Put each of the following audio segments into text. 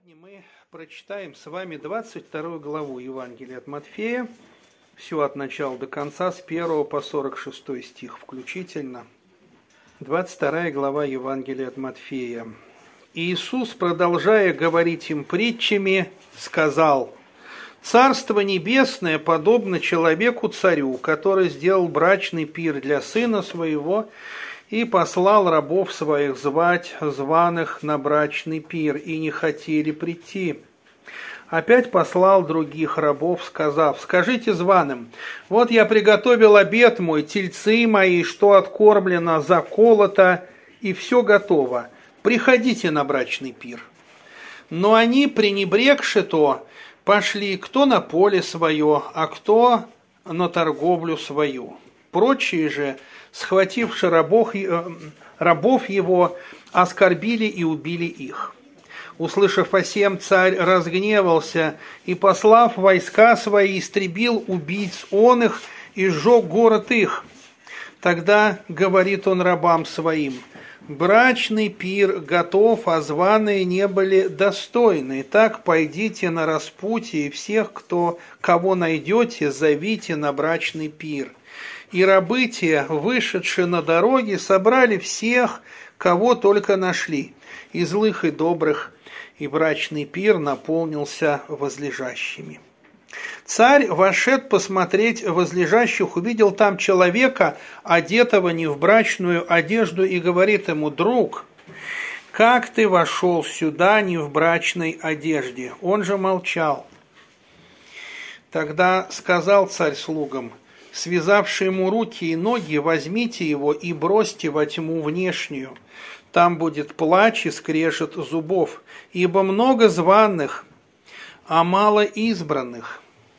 Сегодня мы прочитаем с вами 22 главу Евангелия от Матфея, все от начала до конца, с 1 по 46 стих включительно. 22 глава Евангелия от Матфея. Иисус, продолжая говорить им притчами, сказал: «Царство небесное подобно человеку-царю, который сделал брачный пир для сына своего и послал рабов своих звать званых на брачный пир, и не хотели прийти. Опять послал других рабов, сказав: скажите званым: вот я приготовил обед мой, тельцы мои, что откормлено, заколото, и все готово. Приходите на брачный пир. Но они, пренебрегши то, пошли кто на поле свое, а кто на торговлю свою. Прочие же, схвативши рабов его, оскорбили и убили их. Услышав о сем, царь разгневался и, послав войска свои, истребил убийц он их и сжег город их. Тогда говорит он рабам своим: брачный пир готов, а званые не были достойны. Так пойдите на распутье, и всех, кого найдете, зовите на брачный пир. И рабы те, вышедшие на дороге, собрали всех, кого только нашли, и злых, и добрых, и брачный пир наполнился возлежащими. Царь, вошед посмотреть возлежащих, увидел там человека, одетого не в брачную одежду, и говорит ему: друг, как ты вошел сюда не в брачной одежде? Он же молчал. Тогда сказал царь слугам: связавши ему руки и ноги, возьмите его и бросьте во тьму внешнюю. Там будет плач и скрежет зубов, ибо много званых, а мало избранных.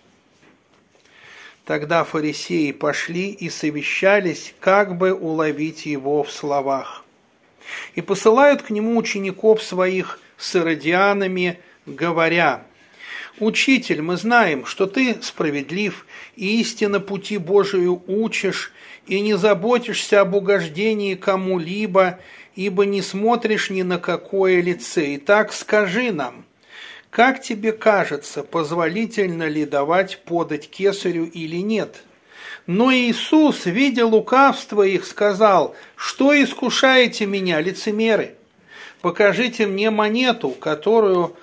Тогда фарисеи пошли и совещались, как бы уловить его в словах. И посылают к нему учеников своих с иродианами, говоря: «Учитель, мы знаем, что ты справедлив, и истинно пути Божию учишь, и не заботишься об угождении кому-либо, ибо не смотришь ни на какое лице. Итак, скажи нам, как тебе кажется, позволительно ли давать подать кесарю или нет?» Но Иисус, видя лукавство их, сказал: «Что искушаете меня, лицемеры? Покажите мне монету, которую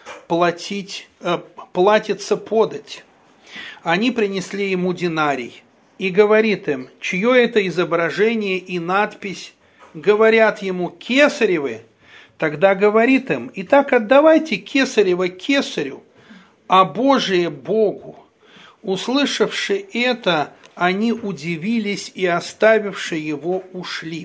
платится подать». Они принесли ему динарий, и говорит им: чье это изображение и надпись? Говорят ему: кесаревы. Тогда говорит им: итак, отдавайте кесарево кесарю, а Божие Богу. Услышавши это, они удивились и, оставивши его, ушли.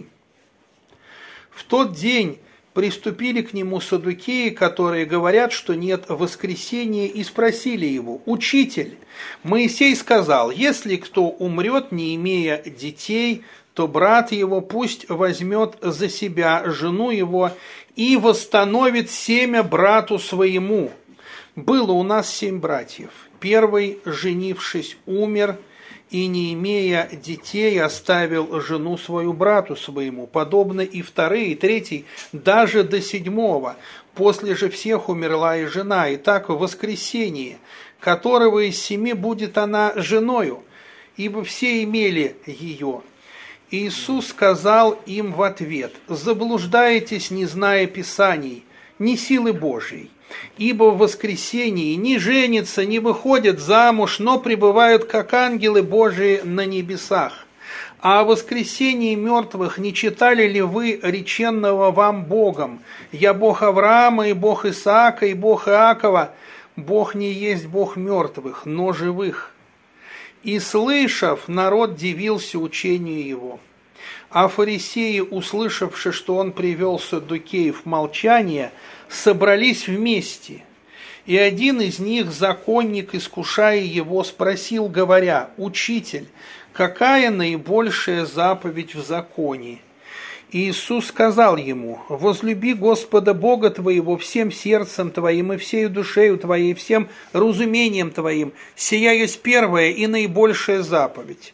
В тот день приступили к нему саддукеи, которые говорят, что нет воскресения, и спросили его: «Учитель, Моисей сказал: если кто умрет, не имея детей, то брат его пусть возьмет за себя жену его и восстановит семя брату своему. Было у нас 7 братьев. Первый, женившись, умер, и, не имея детей, оставил жену свою брату своему. Подобно и вторые, и третий, даже до 7. После же всех умерла и жена. И так в воскресении, которого из 7 будет она женою, ибо все имели ее». Иисус сказал им в ответ: «Заблуждаетесь, не зная Писаний, ни силы Божией. Ибо в воскресении не женятся, не выходят замуж, но пребывают, как ангелы Божии, на небесах. А о воскресении мертвых не читали ли вы реченного вам Богом: я Бог Авраама, и Бог Исаака, и Бог Иакова? Бог не есть Бог мертвых, но живых». И, слышав, народ дивился учению его. А фарисеи, услышавши, что он привел саддукеев в молчание, собрались вместе. И один из них, законник, искушая его, спросил, говоря: «Учитель, какая наибольшая заповедь в законе?» И Иисус сказал ему: «Возлюби Господа Бога твоего всем сердцем твоим, и всею душею твоей, всем разумением твоим. Сия есть первая и наибольшая заповедь.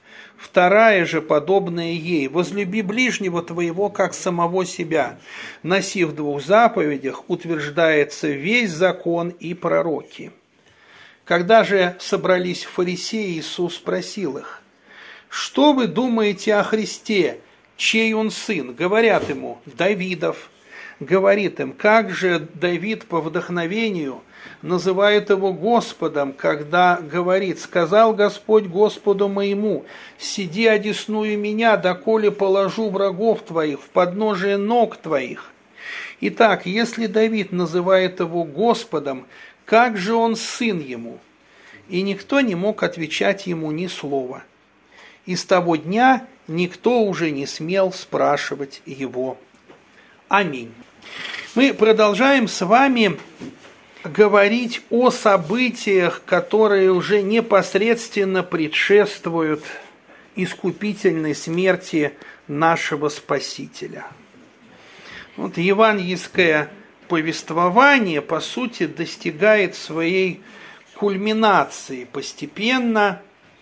вторая же, подобная ей: возлюби ближнего твоего, как самого себя. На сих двух заповедях утверждается весь закон и пророки». Когда же собрались фарисеи, Иисус спросил их: «Что вы думаете о Христе? Чей он сын?» Говорят ему: «Давидов». Говорит им: «Как же Давид по вдохновению называет его Господом, когда говорит: сказал Господь Господу моему: сиди одесную меня, доколе положу врагов твоих в подножие ног твоих». Итак, если Давид называет его Господом, как же он сын ему? И никто не мог отвечать ему ни слова. И с того дня никто уже не смел спрашивать его. Аминь. Мы продолжаем с вами говорить о событиях, которые уже непосредственно предшествуют искупительной смерти нашего Спасителя. Вот евангельское повествование, по сути, достигает своей кульминации постепенно.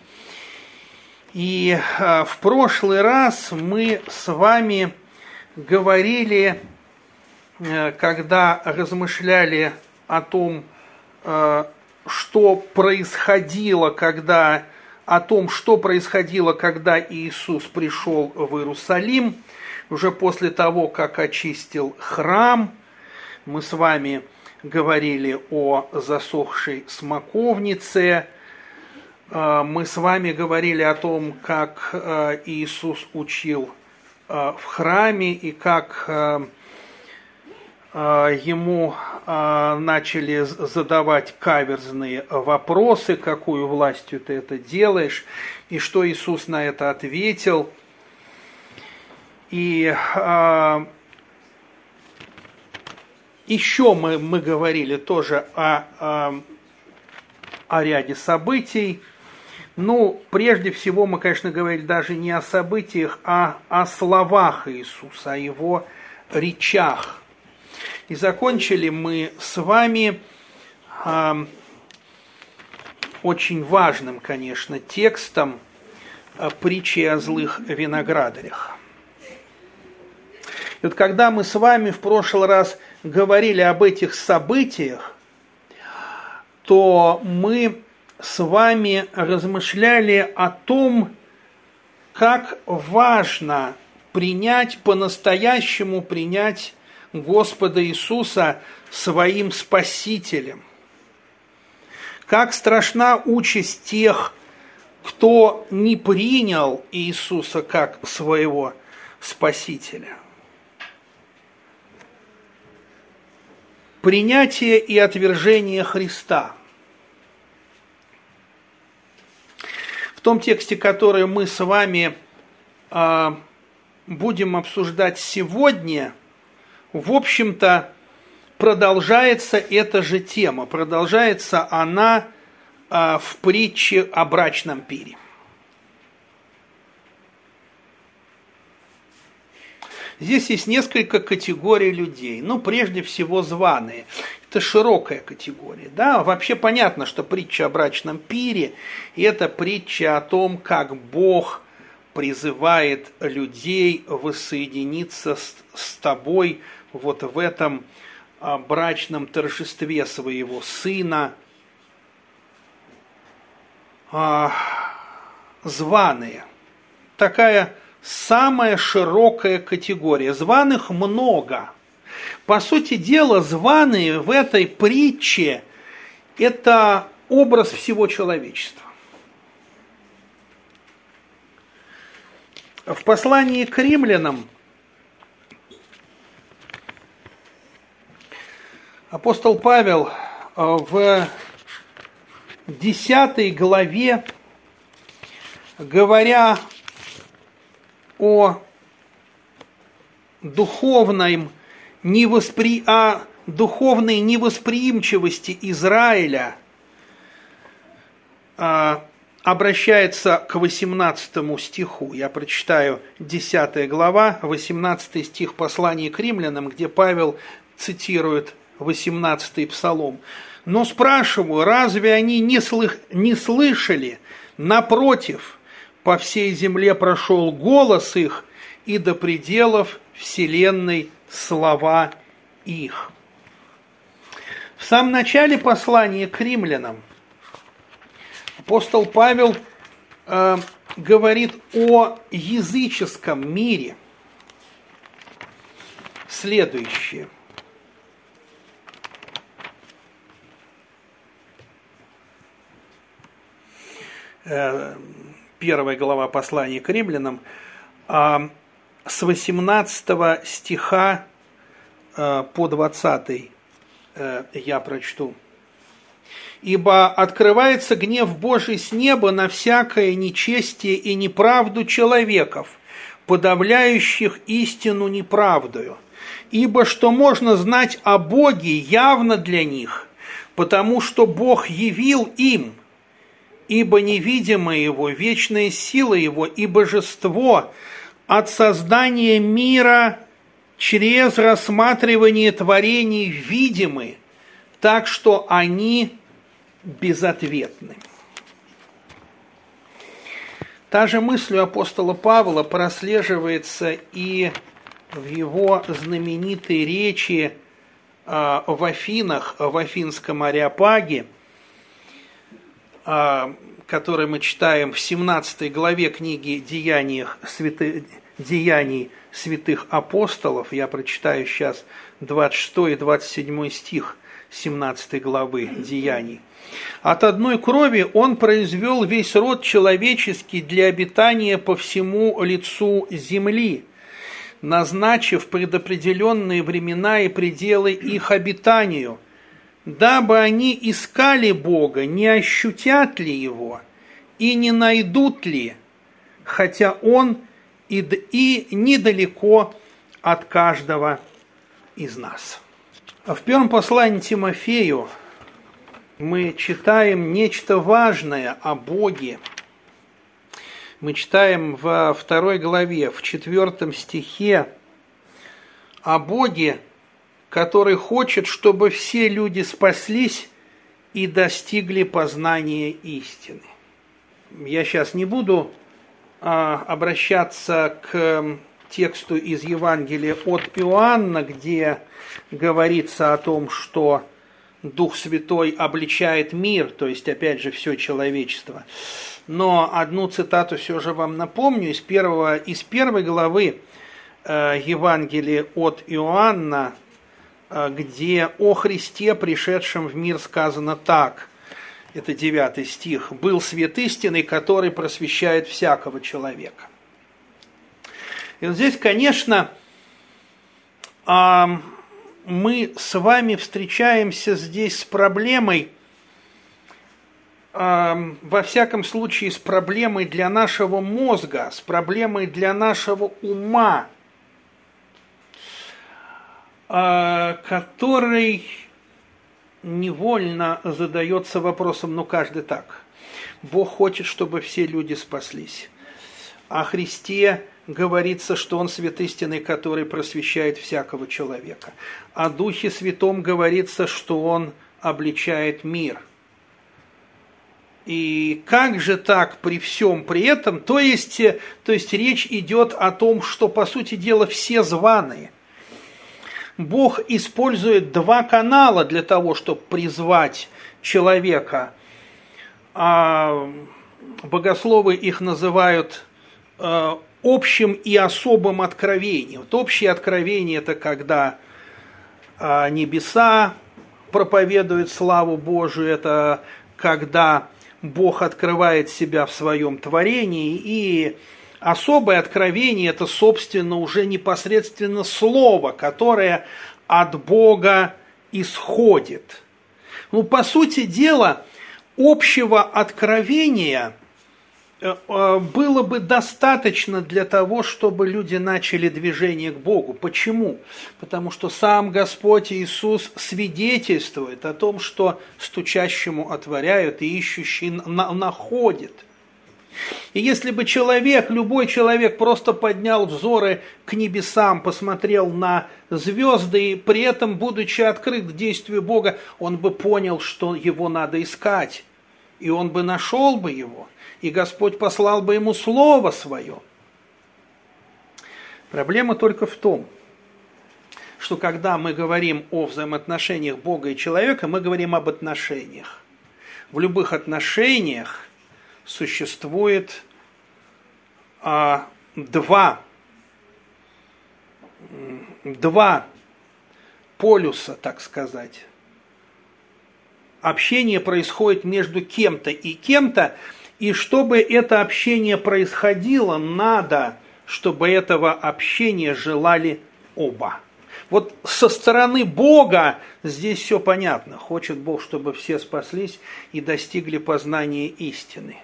И в прошлый раз мы с вами говорили, когда размышляли о том, что происходило, когда Иисус пришел в Иерусалим, уже после того, как очистил храм. Мы с вами говорили о засохшей смоковнице, мы с вами говорили о том, как Иисус учил в храме и как ему начали задавать каверзные вопросы: какую властью ты это делаешь, и что Иисус на это ответил. И еще мы говорили тоже о ряде событий. Ну, прежде всего, мы, конечно, говорили даже не о событиях, а о словах Иисуса, о его речах. И закончили мы с вами очень важным, конечно, текстом притчи о злых виноградарях. И вот когда мы с вами в прошлый раз говорили об этих событиях, то мы с вами размышляли о том, как важно по-настоящему принять Господа Иисуса своим Спасителем. Как страшна участь тех, кто не принял Иисуса как своего Спасителя. Принятие и отвержение Христа. В том тексте, который мы с вами будем обсуждать сегодня, в общем-то, продолжается эта же тема. Продолжается она в притче о брачном пире. Здесь есть несколько категорий людей. Ну, прежде всего, званые. Это широкая категория. Да? Вообще понятно, что притча о брачном пире – это притча о том, как Бог призывает людей воссоединиться с тобой вот в этом брачном торжестве своего Сына. Званые. Такая самая широкая категория. Званых много. По сути дела, званые в этой притче – это образ всего человечества. В послании к римлянам апостол Павел в 10 главе, говоря о духовной невосприимчивости Израиля, обращается к 18 стиху. Я прочитаю 10 глава, 18 стих послания к римлянам, где Павел цитирует 18-й псалом. «Но спрашиваю, разве они не слышали? Напротив, по всей земле прошел голос их, и до пределов вселенной слова их». В самом начале послания к римлянам апостол Павел говорит о языческом мире следующее. Первая глава послания к римлянам, с 18 стиха по 20 я прочту. «Ибо открывается гнев Божий с неба на всякое нечестие и неправду человеков, подавляющих истину неправдою. Ибо что можно знать о Боге явно для них, потому что Бог явил им, ибо невидимое Его, вечная сила Его и божество от создания мира через рассматривание творений видимы, так что они безответны». Та же мысль у апостола Павла прослеживается и в его знаменитой речи в Афинах, в Афинском Ареопаге, который мы читаем в 17 главе книги «Деяний святых апостолов». Я прочитаю сейчас 26 и 27 стих 17 главы «Деяний». «От одной крови он произвел весь род человеческий для обитания по всему лицу земли, назначив предопределенные времена и пределы их обитанию, дабы они искали Бога, не ощутят ли Его и не найдут ли, хотя Он и недалеко от каждого из нас». В первом послании Тимофею мы читаем нечто важное о Боге. Мы читаем во 2 главе, в 4 стихе о Боге, который хочет, чтобы все люди спаслись и достигли познания истины. Я сейчас не буду обращаться к тексту из Евангелия от Иоанна, где говорится о том, что Дух Святой обличает мир, то есть, опять же, все человечество. Но одну цитату все же вам напомню из первой главы Евангелия от Иоанна, где о Христе, пришедшем в мир, сказано так. Это 9 стих. «Был свет истины, который просвещает всякого человека». И вот здесь, конечно, мы с вами встречаемся здесь с проблемой, во всяком случае, с проблемой для нашего мозга, с проблемой для нашего ума, который невольно задается вопросом, ну каждый так. Бог хочет, чтобы все люди спаслись. О Христе говорится, что Он свет истины, который просвещает всякого человека. О Духе Святом говорится, что Он обличает мир. И как же так при всем при этом? То есть речь идет о том, что, по сути дела, все званые. Бог использует 2 канала для того, чтобы призвать человека. Богословы их называют общим и особым откровением. Вот общее откровение – это когда небеса проповедуют славу Божию, это когда Бог открывает себя в своем творении, и особое откровение – это, собственно, уже непосредственно слово, которое от Бога исходит. Ну, по сути дела, общего откровения было бы достаточно для того, чтобы люди начали движение к Богу. Почему? Потому что сам Господь Иисус свидетельствует о том, что стучащему отворяют и ищущий находит. И если бы любой человек просто поднял взоры к небесам, посмотрел на звезды и при этом, будучи открыт к действию Бога, он бы понял, что его надо искать. и он бы нашел бы его, и Господь послал бы ему слово свое. Проблема только в том, что когда мы говорим о взаимоотношениях Бога и человека, мы говорим об отношениях. В любых отношениях существует два полюса, так сказать. Общение происходит между кем-то и кем-то, и чтобы это общение происходило, надо, чтобы этого общения желали оба. Вот со стороны Бога здесь все понятно. Хочет Бог, чтобы все спаслись и достигли познания истины.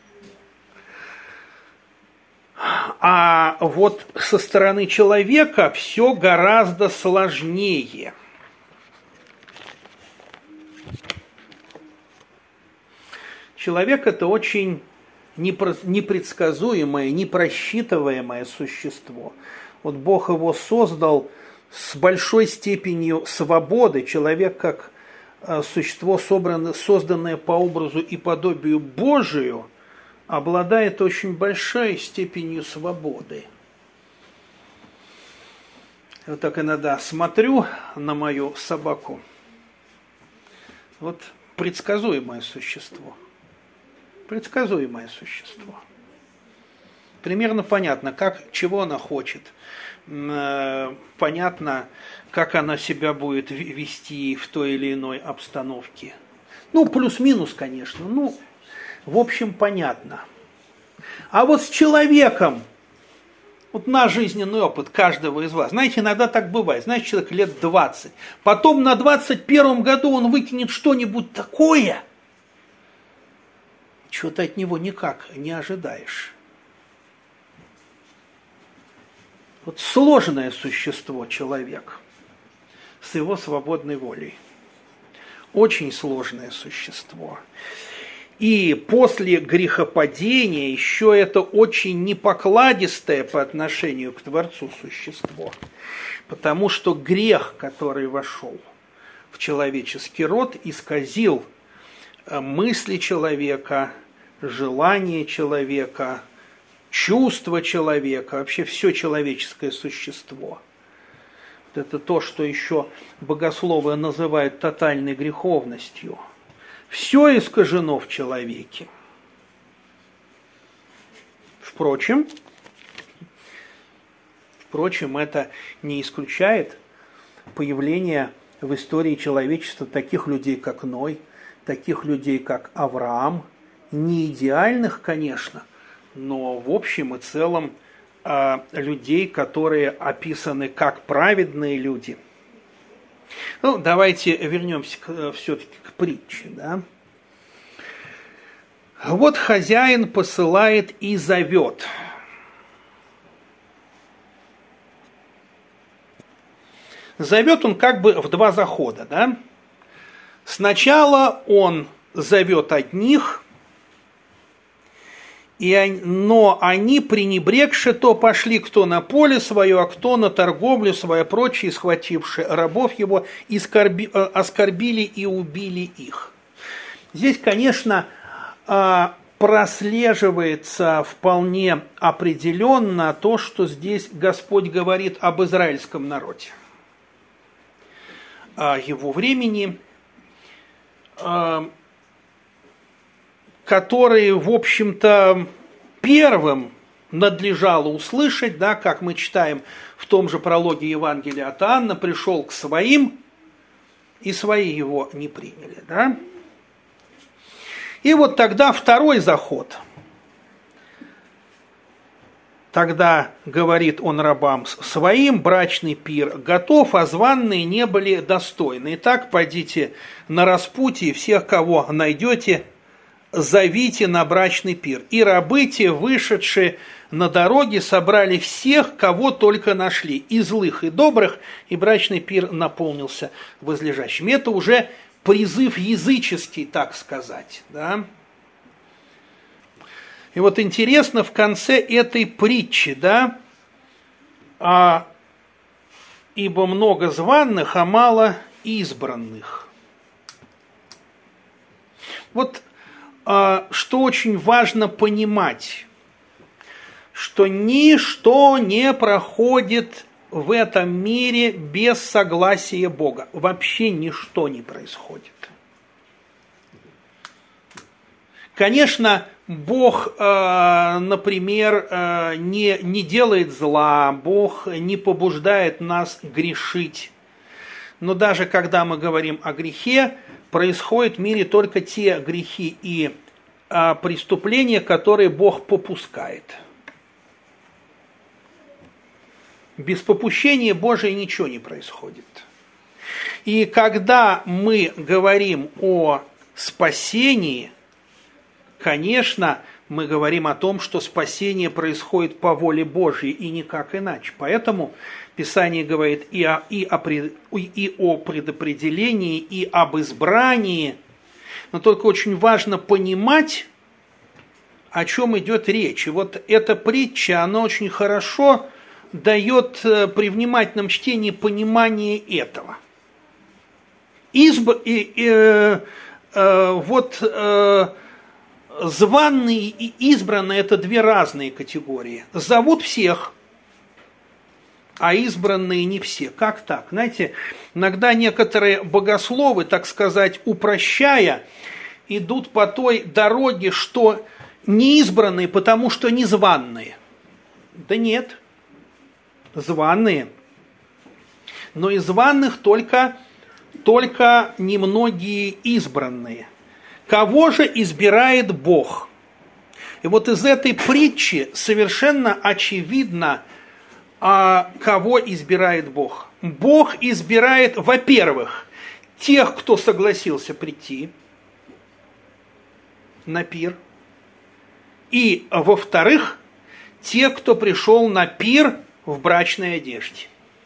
А вот со стороны человека все гораздо сложнее. Человек – это очень непредсказуемое, непросчитываемое существо. Вот Бог его создал с большой степенью свободы. Человек, как существо, созданное по образу и подобию Божию, обладает очень большой степенью свободы. Вот так иногда смотрю на мою собаку. Вот предсказуемое существо. Предсказуемое существо. Примерно понятно, чего она хочет. Понятно, как она себя будет вести в той или иной обстановке. Ну, плюс-минус, конечно. Ну, в общем, понятно. А вот с человеком, вот наш жизненный опыт каждого из вас, знаете, иногда так бывает. Знаете, человек лет 20, потом на 21 году он выкинет что-нибудь такое, чего ты от него никак не ожидаешь. Вот сложное существо человек с его свободной волей. Очень сложное существо. И после грехопадения еще это очень непокладистое по отношению к Творцу существо. Потому что грех, который вошел в человеческий род, исказил мысли человека, желания человека, чувства человека, вообще все человеческое существо. Вот это то, что еще богословы называют тотальной греховностью. Все искажено в человеке. Впрочем, это не исключает появление в истории человечества таких людей, как Ной, таких людей, как Авраам, не идеальных, конечно, но в общем и целом людей, которые описаны как праведные люди. Ну, давайте вернемся все-таки к притче. Да? Вот хозяин посылает и зовет. Зовет он как бы в два захода. Да? Сначала он зовет одних, но они, пренебрегши, то пошли кто на поле свое, а кто на торговлю свою, прочие, схвативши рабов его, оскорбили и убили их. Здесь, конечно, прослеживается вполне определенно то, что здесь Господь говорит об израильском народе, о его времени, которые, в общем-то, первым надлежало услышать, да, как мы читаем в том же прологе Евангелия от Иоанна, пришел к своим, и свои его не приняли. Да? И вот тогда второй заход. Тогда говорит он рабам своим: брачный пир готов, а званные не были достойны. Итак, пойдите на распутье, всех, кого найдете, зовите на брачный пир. И рабы те, вышедшие на дороге, собрали всех, кого только нашли, и злых, и добрых, и брачный пир наполнился возлежащими. Это уже призыв языческий, так сказать. Да? И вот интересно в конце этой притчи, да, ибо много званых, а мало избранных. Вот что очень важно понимать, что ничто не проходит в этом мире без согласия Бога. Вообще ничто не происходит. Конечно, Бог, например, не делает зла, Бог не побуждает нас грешить. Но даже когда мы говорим о грехе, происходят в мире только те грехи и преступления, которые Бог попускает. Без попущения Божия ничего не происходит. И когда мы говорим о спасении, конечно, мы говорим о том, что спасение происходит по воле Божьей и никак иначе. Поэтому Писание говорит и о предопределении, и об избрании. Но только очень важно понимать, о чем идет речь. И вот эта притча, она очень хорошо дает при внимательном чтении понимание этого. Званные и избранные – это две разные категории. Зовут всех, а избранные не все. Как так? Знаете, иногда некоторые богословы, так сказать, упрощая, идут по той дороге, что не избранные, потому что не званные. Да нет, званые. Но из званых только немногие избранные. Кого же избирает Бог? И вот из этой притчи совершенно очевидно, кого избирает Бог. Бог избирает, во-первых, тех, кто согласился прийти на пир, и, во-вторых, тех, кто пришел на пир в брачной одежде.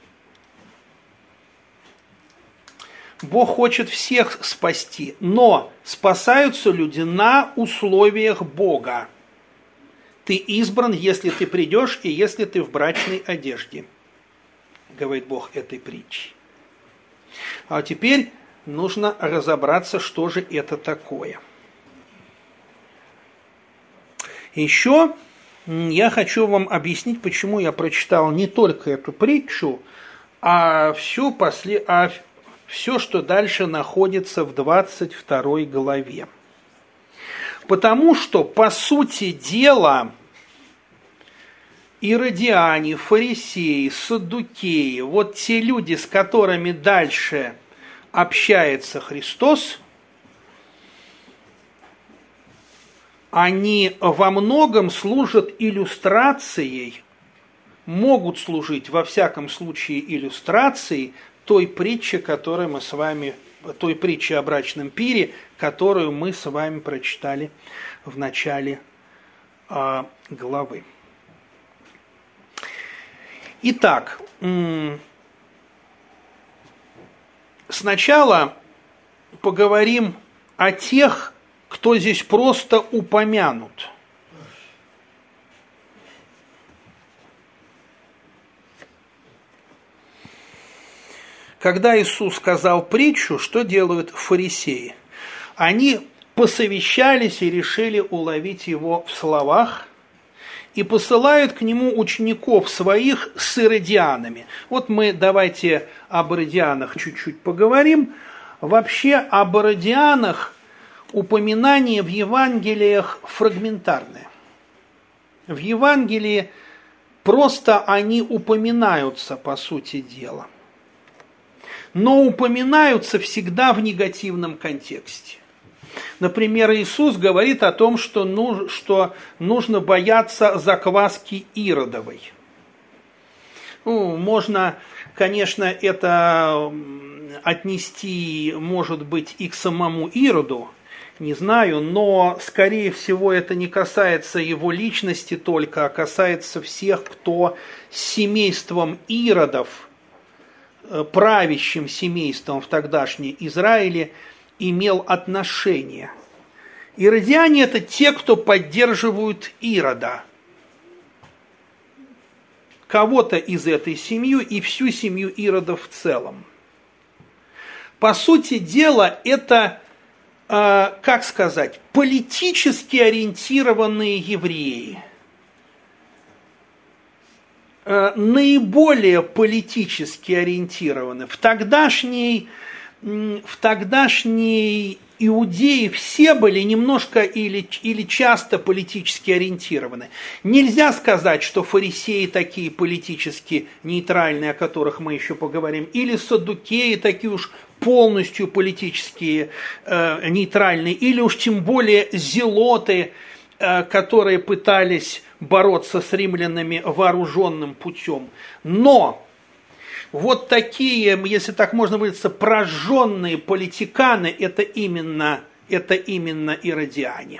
Бог хочет всех спасти, но спасаются люди на условиях Бога. Ты избран, если ты придешь и если ты в брачной одежде, говорит Бог этой притчи. А теперь нужно разобраться, что же это такое. Еще я хочу вам объяснить, почему я прочитал не только эту притчу, а все, что дальше находится в 22 главе. Потому что, по сути дела, иродиане, фарисеи, саддукеи, вот те люди, с которыми дальше общается Христос, они во многом служат иллюстрацией, могут служить во всяком случае иллюстрацией той притчи, той притчи о брачном пире, которую мы с вами прочитали в начале главы. Итак, сначала поговорим о тех, кто здесь просто упомянут. Когда Иисус сказал притчу, что делают фарисеи? Они посовещались и решили уловить его в словах и посылают к нему учеников своих с иродианами. Вот мы давайте об иродианах чуть-чуть поговорим. Вообще об иродианах упоминание в Евангелиях фрагментарное. В Евангелии просто они упоминаются, по сути дела. Но упоминаются всегда в негативном контексте. Например, Иисус говорит о том, что нужно бояться закваски Иродовой. Можно, конечно, это отнести, может быть, и к самому Ироду, не знаю, но, скорее всего, это не касается его личности только, а касается всех, кто с семейством Иродов, правящим семейством в тогдашнем Израиле, имел отношение. Иродиане – это те, кто поддерживают Ирода. Кого-то из этой семьи и всю семью Ирода в целом. По сути дела, это как сказать, политически ориентированные евреи, наиболее политически ориентированы. В тогдашней иудеи все были немножко или часто политически ориентированы. Нельзя сказать, что фарисеи такие политически нейтральные, о которых мы еще поговорим, или саддукеи такие уж полностью политически нейтральные, или уж тем более зелоты, которые пытались бороться с римлянами вооруженным путем. Но вот такие, если так можно выразиться, прожженные политиканы, это именно иродиане.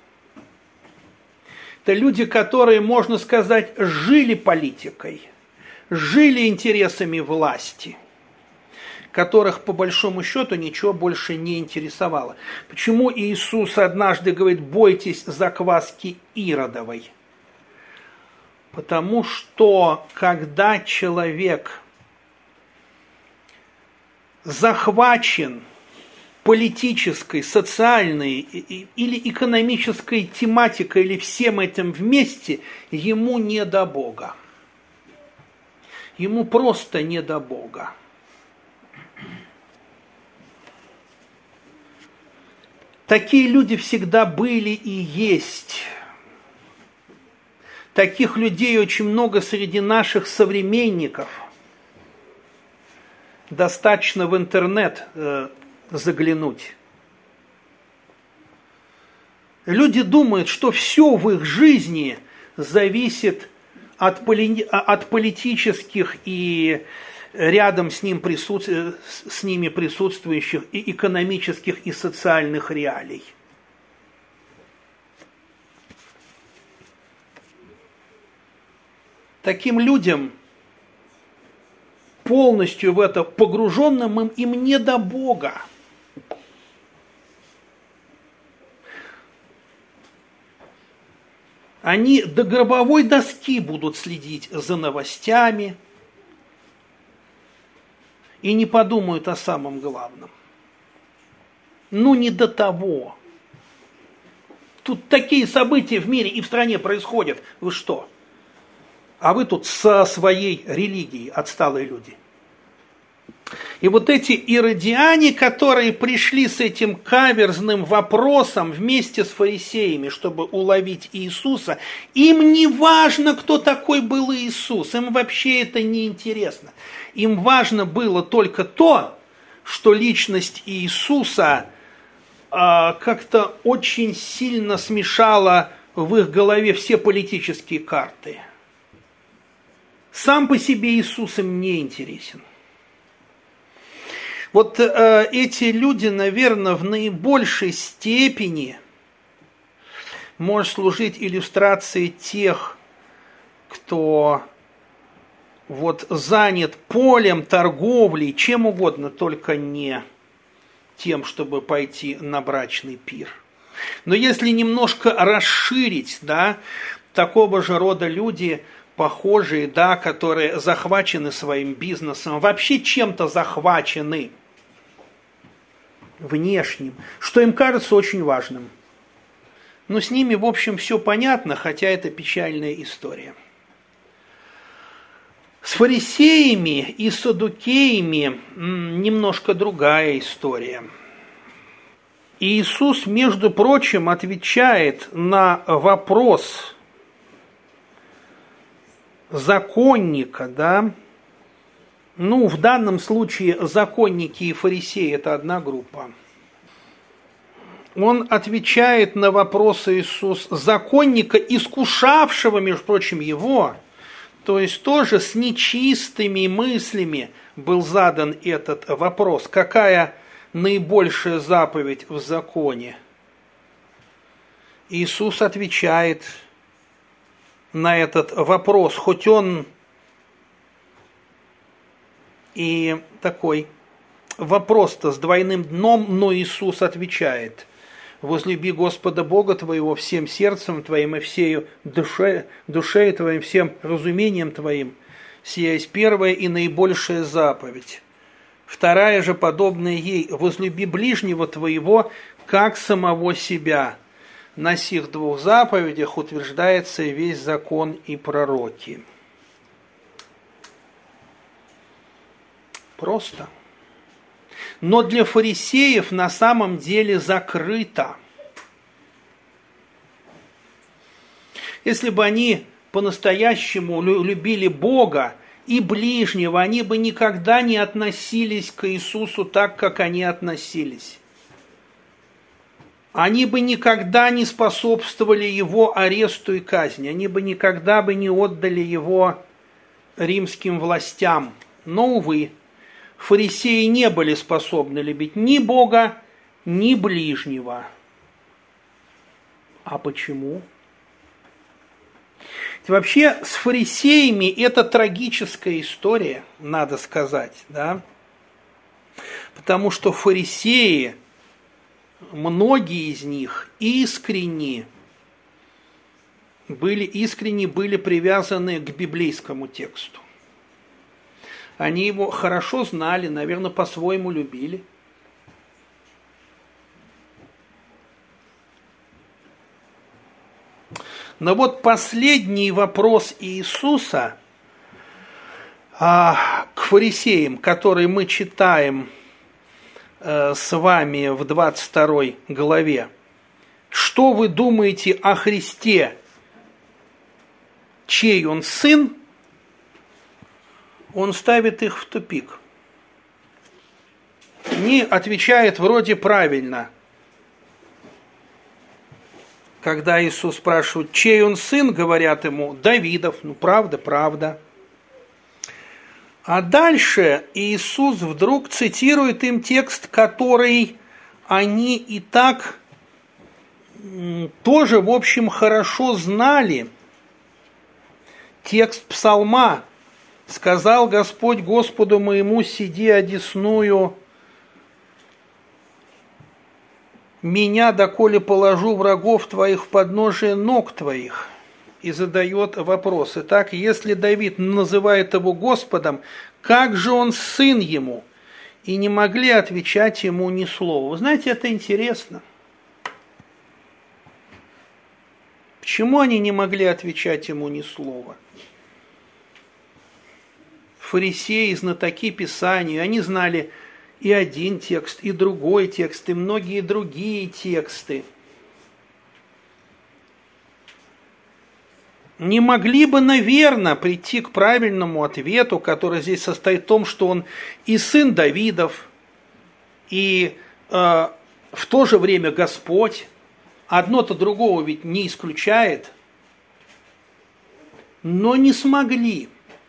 Это люди, которые, можно сказать, жили политикой, жили интересами власти, которых по большому счету ничего больше не интересовало. Почему Иисус однажды говорит: бойтесь закваски Иродовой? Потому что когда человек захвачен политической, социальной или экономической тематикой, или всем этим вместе, ему не до Бога. Ему просто не до Бога. Такие люди всегда были и есть. Таких людей очень много среди наших современников. Достаточно в интернет заглянуть. Люди думают, что все в их жизни зависит от политических и рядом с ними присутствующих и экономических и социальных реалий. Таким людям, полностью в это погруженным, им не до Бога. Они до гробовой доски будут следить за новостями и не подумают о самом главном. Ну, не до того. Тут такие события в мире и в стране происходят. Вы что? А вы тут со своей религией, отсталые люди. И вот эти иродиане, которые пришли с этим каверзным вопросом вместе с фарисеями, чтобы уловить Иисуса, им не важно, кто такой был Иисус, им вообще это не интересно. Им важно было только то, что личность Иисуса как-то очень сильно смешала в их голове все политические карты. Сам по себе Иисус им не интересен. Вот эти люди, наверное, в наибольшей степени может служить иллюстрацией тех, кто вот занят полем, торговлей, чем угодно, только не тем, чтобы пойти на брачный пир. Но если немножко расширить, да, такого же рода люди, похожие, да, которые захвачены своим бизнесом, вообще чем-то захвачены внешним, что им кажется очень важным. Но с ними, в общем, все понятно, хотя это печальная история. С фарисеями и саддукеями немножко другая история. Иисус, между прочим, отвечает на вопрос законника, да, ну, в данном случае законники и фарисеи – это одна группа. Он отвечает на вопросы Иисуса, законника, искушавшего, между прочим, его, то есть тоже с нечистыми мыслями был задан этот вопрос. Какая наибольшая заповедь в законе? Иисус отвечает на этот вопрос, хоть он и такой вопрос-то с двойным дном, но Иисус отвечает: возлюби Господа Бога твоего всем сердцем твоим и всею душей твоим, всем разумением твоим. Сия есть первая и наибольшая заповедь. Вторая же, подобная ей: возлюби ближнего твоего, как самого себя. На сих двух заповедях утверждается весь закон и пророки. Просто. Но для фарисеев на самом деле закрыто. Если бы они по-настоящему любили Бога и ближнего, они бы никогда не относились к Иисусу так, как они относились. Они бы никогда не способствовали его аресту и казни, они бы никогда бы не отдали его римским властям. Но, увы, фарисеи не были способны любить ни Бога, ни ближнего. А почему? Вообще с фарисеями это трагическая история, надо сказать, да? Потому что фарисеи, многие из них искренне были привязаны к библейскому тексту. Они его хорошо знали, наверное, по-своему любили. Но вот последний вопрос Иисуса к фарисеям, который мы читаем с вами в 22 главе. Что вы думаете о Христе? Чей он сын? Он ставит их в тупик. Они отвечают вроде правильно. Когда Иисус спрашивает, чей он сын, говорят ему, Давидов. Ну, правда, правда. А дальше Иисус вдруг цитирует им текст, который они и так тоже, в общем, хорошо знали. Текст Псалма. «Сказал Господь Господу моему, сиди одесную меня, доколе положу врагов твоих в подножие ног твоих». И задает вопрос. Итак, если Давид называет его Господом, как же он сын ему? И не могли отвечать ему ни слова. Вы знаете, это интересно. Почему они не могли отвечать ему ни слова? Фарисеи, знатоки Писания, они знали и один текст, и другой текст, и многие другие тексты. Не могли бы, наверное, прийти к правильному ответу, который здесь состоит в том, что он и сын Давидов, и в то же время Господь. Одно-то другого ведь не исключает. Но не смогли.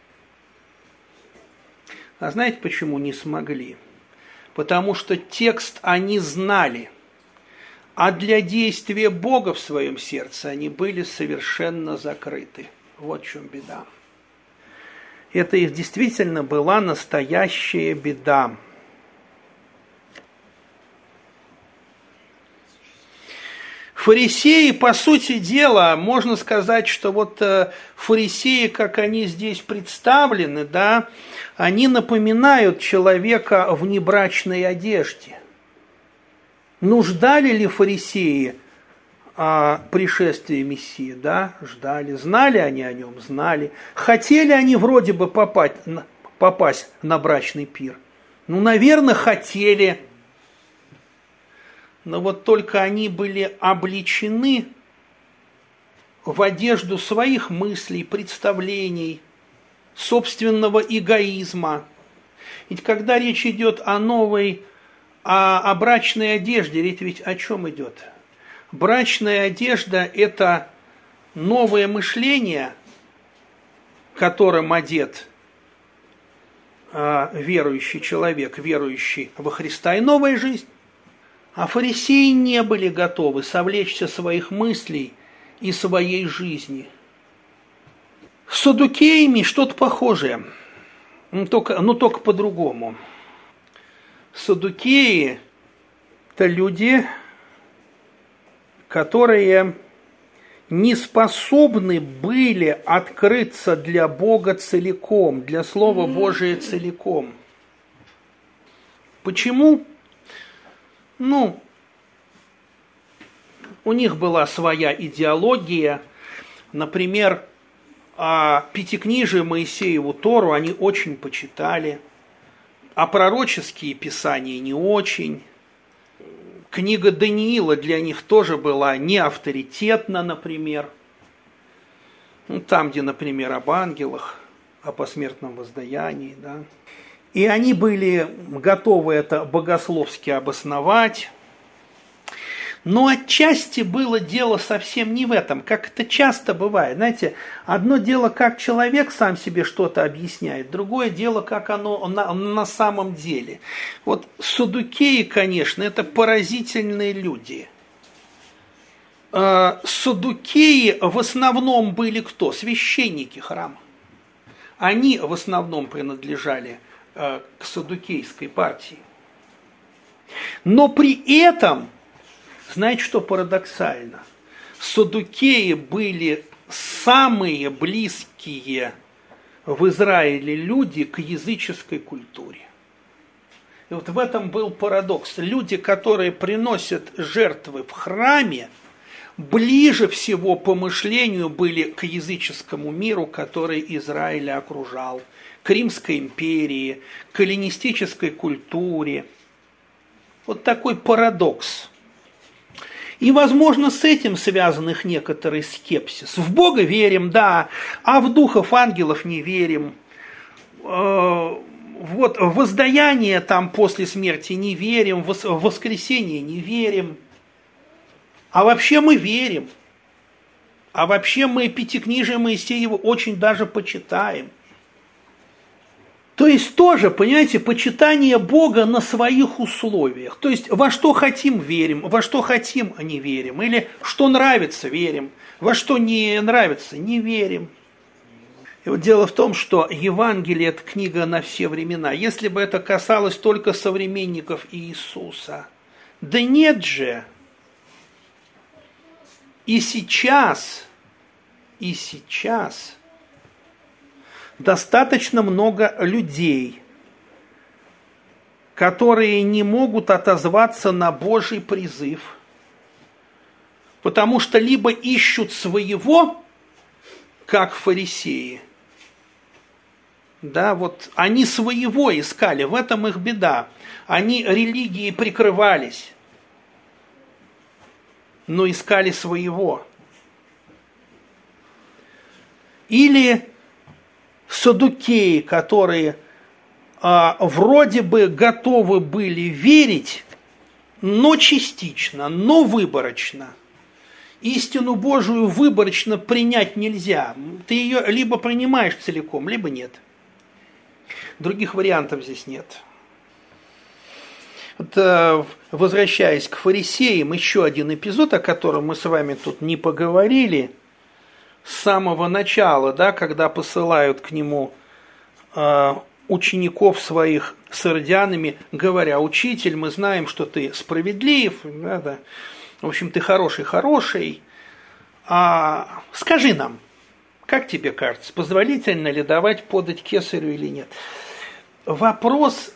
А знаете, почему не смогли? Потому что текст они знали, а для действия Бога в своем сердце они были совершенно закрыты. Вот в чем беда. Это их действительно была настоящая беда. Фарисеи, по сути дела, можно сказать, что вот фарисеи, как они здесь представлены, да, они напоминают человека в небрачной одежде. Ну, ждали ли фарисеи пришествия Мессии? Да, ждали. Знали они о нем? Знали. Хотели они вроде бы попасть на брачный пир? Ну, наверное, хотели. Но вот только они были облечены в одежду своих мыслей, представлений, собственного эгоизма. Ведь когда речь идет о брачной одежде, речь ведь о чем идет? Брачная одежда – это новое мышление, которым одет верующий человек, верующий во Христа, и новая жизнь. А фарисеи не были готовы совлечься своих мыслей и своей жизни. С саддукеями что-то похожее, но только по-другому. Саддукеи – это люди, которые не способны были открыться для Бога целиком, для Слова Божия целиком. Почему? У них была своя идеология. Например, Пятикнижие Моисееву Тору они очень почитали, а пророческие писания не очень. Книга Даниила для них тоже была не авторитетна, например. Там, где, например, об ангелах, о посмертном воздаянии. Да. И они были готовы это богословски обосновать. Но отчасти было дело совсем не в этом, как это часто бывает. Знаете, одно дело, как человек сам себе что-то объясняет, другое дело, как оно на самом деле. Вот саддукеи, конечно, это поразительные люди. Саддукеи в основном были кто? Священники храма. Они в основном принадлежали к саддукейской партии. Но при этом... Знаете, что парадоксально? Саддукеи были самые близкие в Израиле люди к языческой культуре. И вот в этом был парадокс. Люди, которые приносят жертвы в храме, ближе всего по мышлению были к языческому миру, который Израиль окружал, к Римской империи, к эллинистической культуре. Вот такой парадокс. И, возможно, с этим связан их некоторый скепсис. В Бога верим, да, а в духов ангелов не верим. Вот в воздаяние там после смерти не верим, в воскресение не верим. А вообще мы верим. А вообще мы Пятикнижие Моисеева очень даже почитаем. То есть тоже, понимаете, почитание Бога на своих условиях. То есть во что хотим верим, во что хотим не верим. Или что нравится верим, во что не нравится не верим. И вот дело в том, что Евангелие – это книга на все времена. Если бы это касалось только современников Иисуса. Да нет же. И сейчас достаточно много людей, которые не могут отозваться на Божий призыв, потому что либо ищут своего, как фарисеи, да, вот они своего искали, в этом их беда, они религией прикрывались, но искали своего. Или саддукеи, которые вроде бы готовы были верить, но частично, но выборочно. Истину Божию выборочно принять нельзя. Ты ее либо принимаешь целиком, либо нет. Других вариантов здесь нет. Вот, возвращаясь к фарисеям, еще один эпизод, о котором мы с вами тут не поговорили, с самого начала, да, когда посылают к нему учеников своих с иродианами, говоря: «Учитель, мы знаем, что ты справедлив, да, в общем, ты хороший, скажи нам, как тебе кажется, позволительно ли давать подать кесарю или нет?» Вопрос,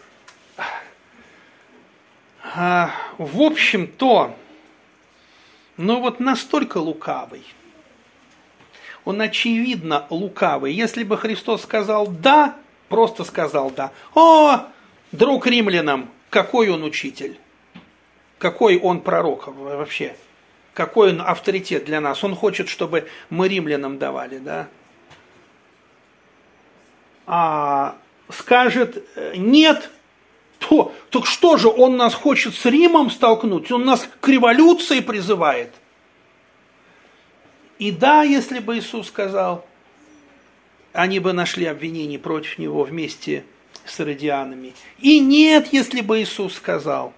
в общем-то, настолько лукавый. Он очевидно лукавый. Если бы Христос сказал «да», просто сказал «да», «О, друг римлянам, какой он учитель, какой он пророк вообще, какой он авторитет для нас, он хочет, чтобы мы римлянам давали», да? Скажет «нет», то, так что же, он нас хочет с Римом столкнуть, он нас к революции призывает. И да, если бы Иисус сказал, они бы нашли обвинение против него вместе с иродианами. И нет, если бы Иисус сказал.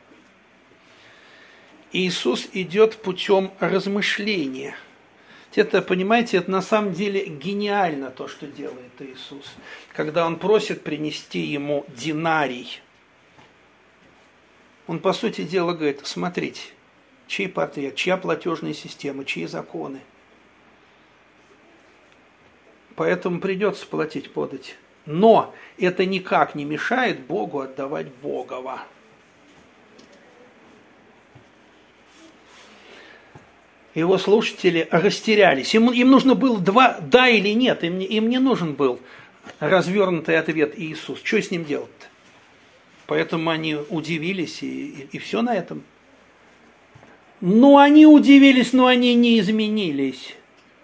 Иисус идет путем размышления. Это, понимаете, это на самом деле гениально то, что делает Иисус. Когда Он просит принести Ему динарий, Он, по сути дела, говорит: смотрите, чей портрет, чья платежная система, чьи законы. Поэтому придется платить подать. Но это никак не мешает Богу отдавать Богово. Его слушатели растерялись. Им нужно было два «да» или «нет». Им не нужен был развернутый ответ Иисус. Что с ним делать-то? Поэтому они удивились, и все на этом. Но они удивились, но они не изменились.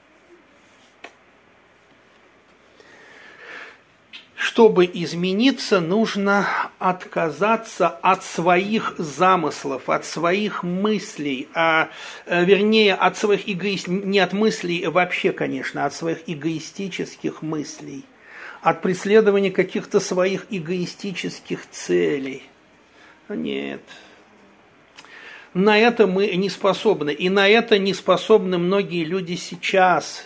Чтобы измениться, нужно отказаться от своих замыслов, от своих мыслей, вернее, от своих не от мыслей вообще, конечно, от своих эгоистических мыслей, от преследования каких-то своих эгоистических целей. Нет. На это мы не способны, и на это не способны многие люди сейчас.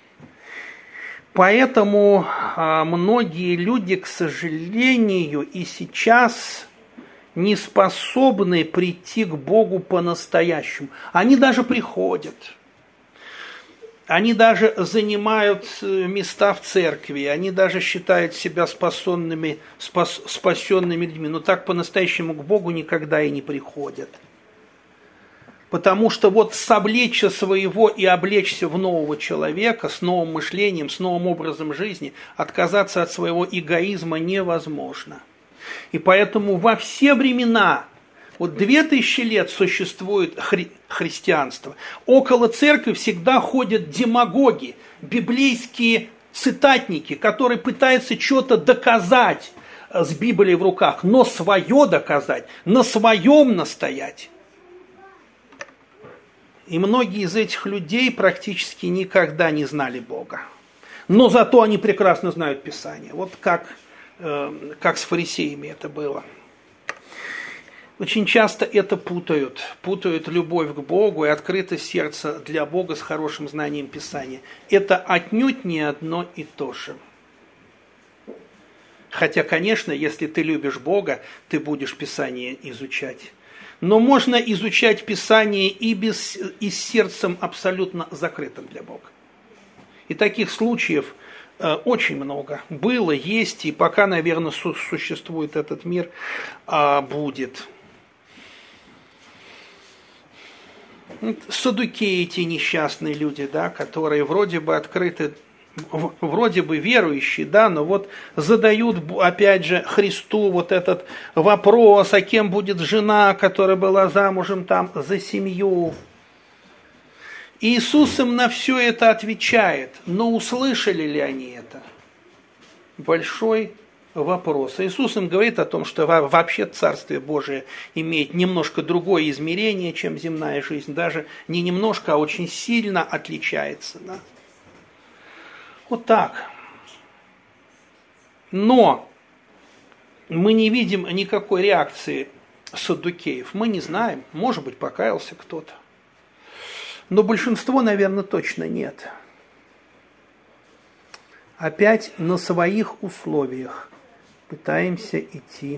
Поэтому многие люди, к сожалению, и сейчас не способны прийти к Богу по-настоящему. Они даже приходят, они даже занимают места в церкви, они даже считают себя спасенными людьми, но так по-настоящему к Богу никогда и не приходят. Потому что вот совлечься своего и облечься в нового человека с новым мышлением, с новым образом жизни, отказаться от своего эгоизма невозможно. И поэтому во все времена, вот 2000 лет существует христианство, около церкви всегда ходят демагоги, библейские цитатники, которые пытаются что-то доказать с Библией в руках, но свое доказать, на своем настоять. И многие из этих людей практически никогда не знали Бога. Но зато они прекрасно знают Писание. Вот как с фарисеями это было. Очень часто это путают. Путают любовь к Богу и открытость сердца для Бога с хорошим знанием Писания. Это отнюдь не одно и то же. Хотя, конечно, если ты любишь Бога, ты будешь Писание изучать. Но можно изучать Писание и с сердцем абсолютно закрытым для Бога. И таких случаев очень много было, есть, и пока, наверное, существует этот мир, будет. Саддукеи, эти несчастные люди, да, которые вроде бы открыты, вроде бы верующие, да, но вот задают, опять же, Христу вот этот вопрос, а кем будет жена, которая была замужем там за семью. И Иисус им на все это отвечает, но услышали ли они это? Большой вопрос. Иисус им говорит о том, что вообще Царствие Божие имеет немножко другое измерение, чем земная жизнь, даже не немножко, а очень сильно отличается, да? Вот так. Но мы не видим никакой реакции саддукеев. Мы не знаем, может быть, покаялся кто-то. Но большинство, наверное, точно нет. Опять на своих условиях пытаемся идти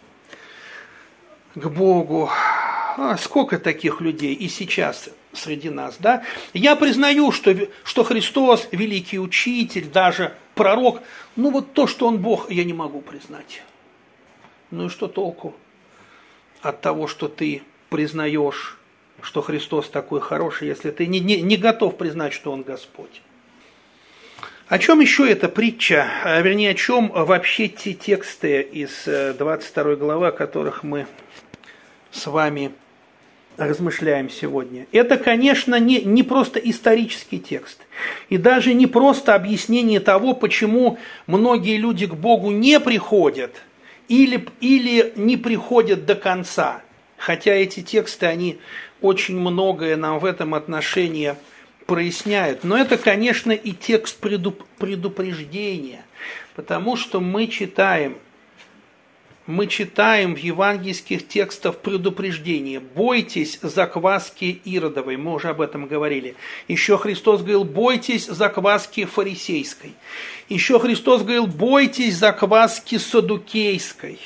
к Богу. Сколько таких людей и сейчас среди нас, да? Я признаю, что Христос великий учитель, даже пророк, ну вот то, что Он Бог, я не могу признать. Ну и что толку от того, что ты признаешь, что Христос такой хороший, если ты не готов признать, что Он Господь? О чем еще эта притча, вернее, о чем вообще те тексты из 22 главы, о которых мы с вами размышляем сегодня. Это, конечно, не просто исторический текст. И даже не просто объяснение того, почему многие люди к Богу не приходят или не приходят до конца. Хотя эти тексты, они очень многое нам в этом отношении проясняют. Но это, конечно, и текст предупреждения. Потому что мы читаем в евангельских текстах предупреждение. Бойтесь закваски Иродовой. Мы уже об этом говорили. Еще Христос говорил, бойтесь закваски фарисейской. Еще Христос говорил, бойтесь закваски саддукейской.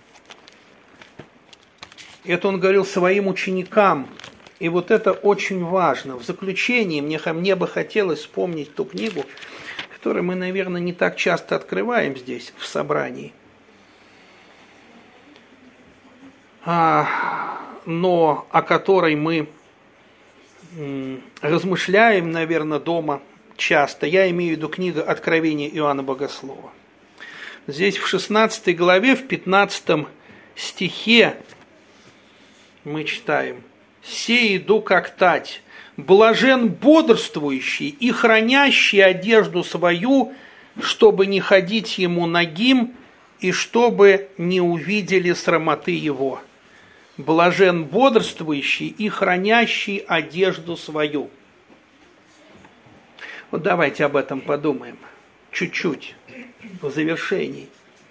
Это Он говорил своим ученикам. И вот это очень важно. В заключение мне бы хотелось вспомнить ту книгу, которую мы, наверное, не так часто открываем здесь, в собрании. Но о которой мы размышляем, наверное, дома часто. Я имею в виду книга «Откровение Иоанна Богослова». Здесь в 16 главе, в 15 стихе мы читаем: «Се иду как тать, блажен бодрствующий и хранящий одежду свою, чтобы не ходить ему нагим, и чтобы не увидели срамоты его». Блажен бодрствующий и хранящий одежду свою. Вот давайте об этом подумаем чуть-чуть в завершении.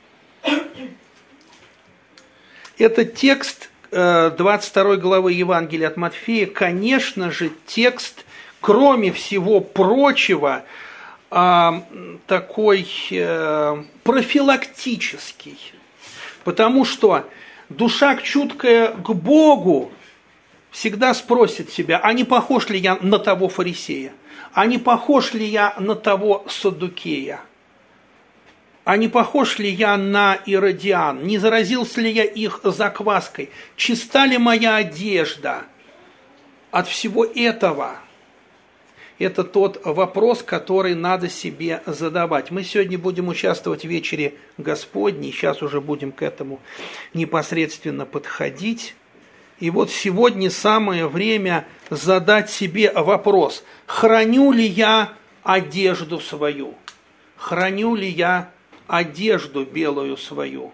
Это текст 22 главы Евангелия от Матфея, конечно же, текст, кроме всего прочего, такой профилактический. Потому что душа, чуткая к Богу, всегда спросит себя: а не похож ли я на того фарисея? А не похож ли я на того саддукея? А не похож ли я на иродиан? Не заразился ли я их закваской? Чиста ли моя одежда от всего этого? Это тот вопрос, который надо себе задавать. Мы сегодня будем участвовать в вечере Господней, сейчас уже будем к этому непосредственно подходить. И вот сегодня самое время задать себе вопрос: храню ли я одежду свою? Храню ли я одежду белую свою?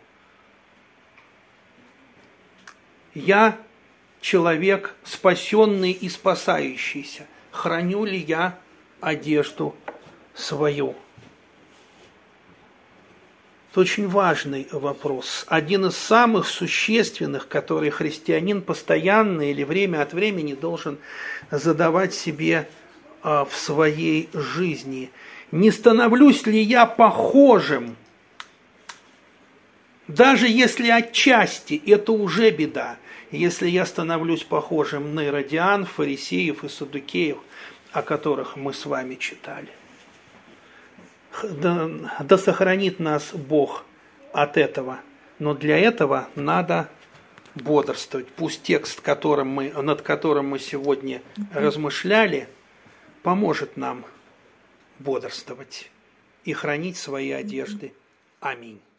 Я человек спасенный и спасающийся. Храню ли я одежду свою? Это очень важный вопрос. Один из самых существенных, который христианин постоянно или время от времени должен задавать себе в своей жизни. Не становлюсь ли я похожим? Даже если отчасти, это уже беда. Если я становлюсь похожим на иродиан, фарисеев и саддукеев, о которых мы с вами читали. Да сохранит нас Бог от этого. Но для этого надо бодрствовать. Пусть текст, над которым мы сегодня размышляли, поможет нам бодрствовать и хранить свои одежды. Аминь.